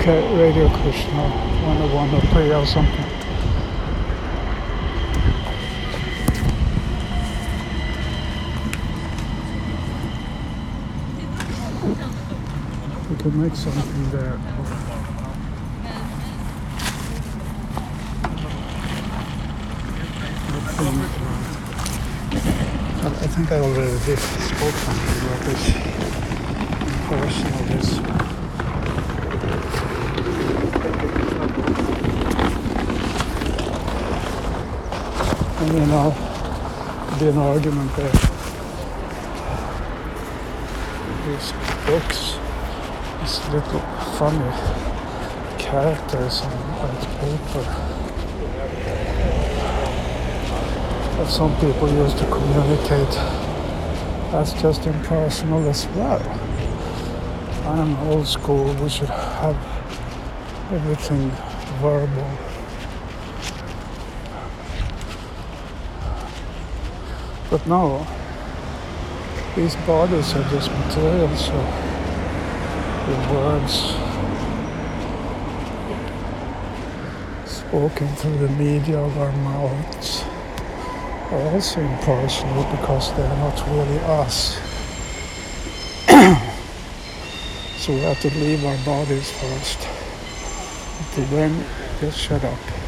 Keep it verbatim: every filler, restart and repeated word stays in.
Okay, Radio Krishna one oh one or three or something. We can make something there. I I think I already did spoke something about this in person of this. And you know, there'll be an argument there. These books, these little funny characters on white paper that some people use to communicate, that's just impersonal as well. I'm old school, we should have everything verbal. But no, these bodies are just material, so the words spoken through the media of our mouths are also impersonal because they're not really us. So we have to leave our bodies first. Until then, just shut up.